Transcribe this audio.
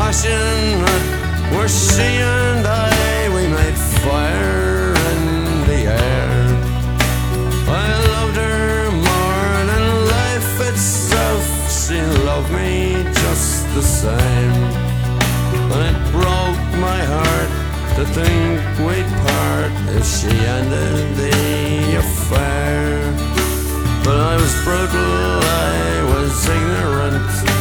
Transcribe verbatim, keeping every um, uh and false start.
passion that were she and I, we made fire in the air. I loved her more than life itself, she loved me just the same. And it broke my heart to think we'd part if she ended the affair. But I was brutal